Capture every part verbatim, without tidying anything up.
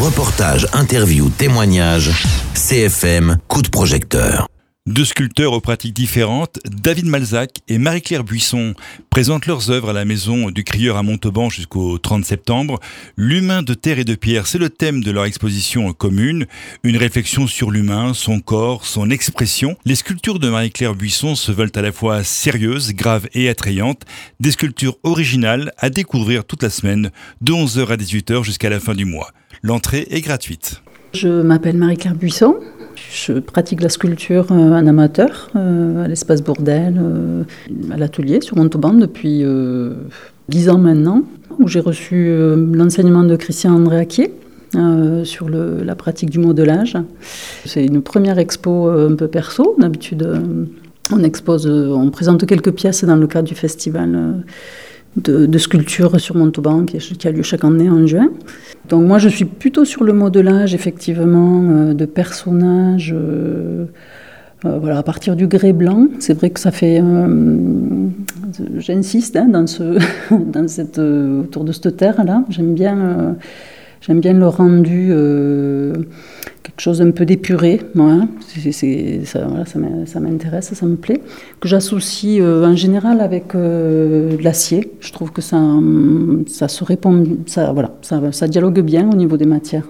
Reportages, interviews, témoignages, C F M, coup de projecteur. Deux sculpteurs aux pratiques différentes, David Malzac et Marie-Claire Buisson, présentent leurs œuvres à la Maison du Crieur à Montauban jusqu'au trente septembre. L'humain de terre et de pierre, c'est le thème de leur exposition commune. Une réflexion sur l'humain, son corps, son expression. Les sculptures de Marie-Claire Buisson se veulent à la fois sérieuses, graves et attrayantes. Des sculptures originales à découvrir toute la semaine, de onze heures à dix-huit heures jusqu'à la fin du mois. L'entrée est gratuite. Je m'appelle Marie-Claire Buisson. Je pratique la sculpture euh, en amateur euh, à l'espace Bourdelle, euh, à l'atelier sur Montauban depuis euh, dix ans maintenant, où j'ai reçu euh, l'enseignement de Christian Andréaquier euh, sur le, la pratique du modelage. C'est une première expo euh, un peu perso. D'habitude, euh, on expose, euh, on présente quelques pièces dans le cadre du festival euh, de, de sculpture sur Montauban qui, qui a lieu chaque année en juin. Donc moi je suis plutôt sur le modelage effectivement euh, de personnages euh, euh, voilà, à partir du grès blanc. C'est vrai que ça fait euh, j'insiste hein, dans ce dans cette euh, autour de cette terre là. J'aime bien euh, j'aime bien le rendu euh, quelque chose un peu d'épuré, moi. C'est, c'est, ça, voilà, ça, ça m'intéresse, ça me plaît. Que j'associe euh, en général avec euh, de l'acier. Je trouve que ça, ça se répond, ça, voilà, ça, ça dialogue bien au niveau des matières.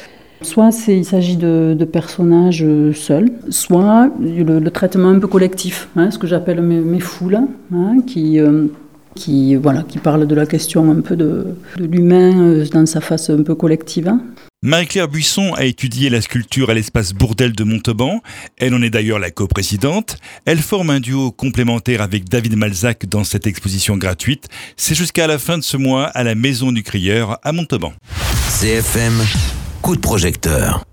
Soit c'est, il s'agit de, de personnages seuls, soit le, le traitement un peu collectif, hein, ce que j'appelle mes, mes foules, hein, qui... Euh, qui, voilà, qui parle de la question un peu de, de l'humain dans sa face un peu collective. Marie-Claire Buisson a étudié la sculpture à l'espace Bourdelle de Montauban. Elle en est d'ailleurs la coprésidente. Elle forme un duo complémentaire avec David Malzac dans cette exposition gratuite. C'est jusqu'à la fin de ce mois à la Maison du Crieur à Montauban. C F M, coup de projecteur.